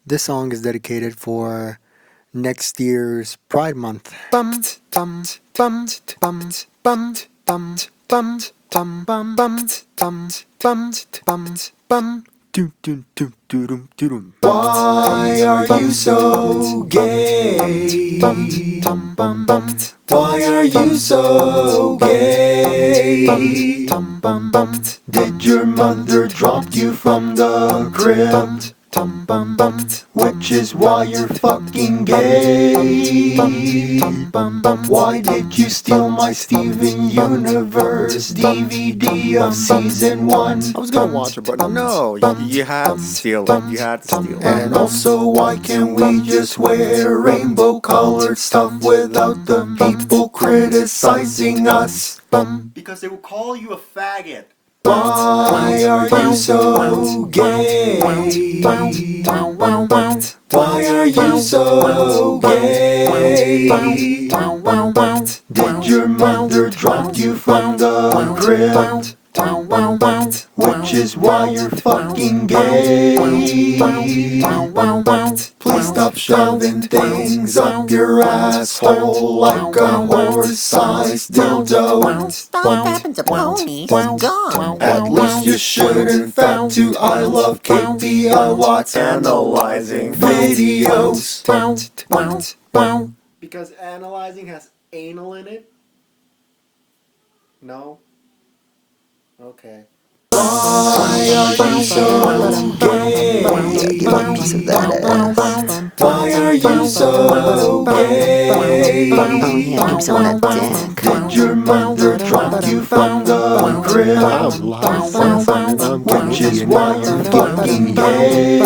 This song is dedicated for next year's Pride Month. Bum bum bum bum bum bum bum bum bum bum bum bum bum bum. Why are you so gay? Why are you so gay? Did your mother drop you from the crib? Which is why you're fucking gay. Why did you steal my Steven Universe DVD of season 1? I was gonna watch it, but no, you had to steal it. You had to steal it. And also, why can't we just wear rainbow colored stuff without the people criticizing us? Because they will call you a faggot. Why are you so gay? Why are you so gay? Did your mother drop you from the crib? Which is why you're fucking gay. Please stop shoving things up your asshole like a horse-sized dildo. Stop happened to pony. Gone. At least you shouldn't fact to I Love KPI Watts analyzing videos. Because analyzing has anal in it? No? Okay. Why are you so gay? Why are you so gay? Did your mother drop you from the crib? Which is why you're fucking gay.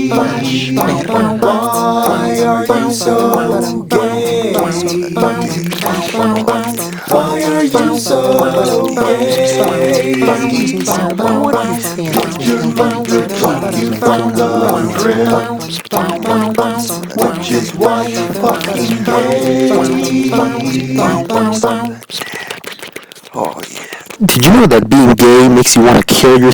Why are you so gay? Why are you so gay? Your mother dropped you from the crib, which is why you're fucking gay. Did you know that being gay makes you want to kill yourself?